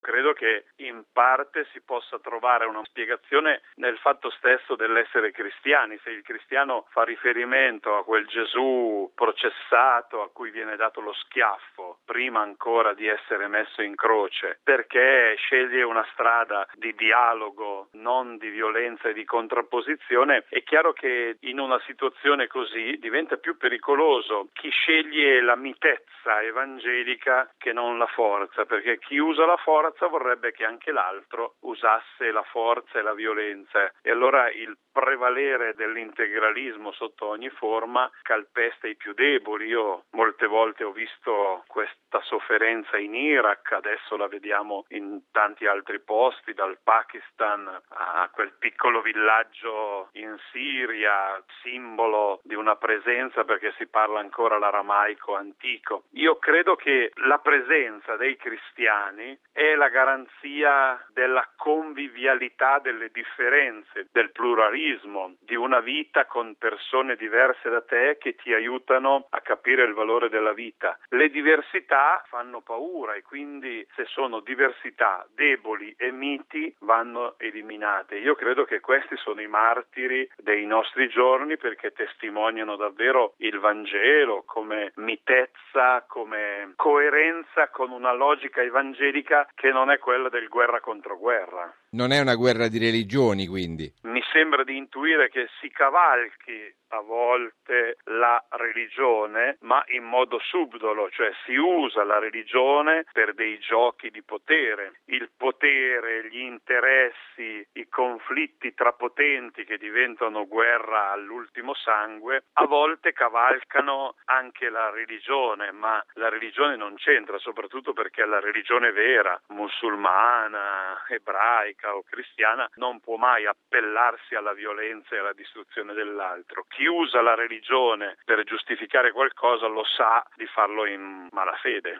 credo che in parte si possa trovare una spiegazione nel fatto stesso dell'essere cristiani. Se il cristiano fa riferimento a quel Gesù processato a cui viene dato lo schiaffo prima ancora di essere messo in croce, perché sceglie una strada di dialogo, non di violenza e di contrapposizione, è chiaro che in una situazione così diventa più pericoloso chi sceglie la mitezza evangelica che non la forza, perché chi usa la forza vorrebbe che anche l'altro usasse la forza e la violenza, e allora il prevalere dell'integralismo sotto ogni forma calpesta i più deboli. Io molte volte ho visto questa sofferenza in Iraq, adesso la vediamo in tanti altri posti, dal Pakistan a quel piccolo villaggio in Siria, simbolo di una presenza perché si parla ancora l'aramaico antico. Io credo che la presenza dei cristiani è la garanzia della convivialità delle differenze, del pluralismo, di una vita con persone diverse da te che ti aiutano a capire il valore della vita. Le diversità fanno paura e quindi se sono diversità deboli e miti vanno eliminate. Io credo che questi sono i martiri dei nostri giorni, perché testimoniano davvero il Vangelo come mitezza, come coerenza con una logica evangelica che non è quella del guerra contro guerra. Non è una guerra di religioni, quindi. Mi sembra di intuire che si cavalchi a volte la religione, ma in modo subdolo, cioè si usa la religione per dei giochi di potere. Il potere, gli interessi, i conflitti tra potenti che diventano guerra all'ultimo sangue, a volte cavalcano anche la religione, ma la religione non c'entra, soprattutto perché la religione vera, musulmana, ebraica o cristiana, non può mai appellarsi alla violenza e alla distruzione dell'altro. Chi usa la religione per giustificare qualcosa lo sa di farlo in malafede.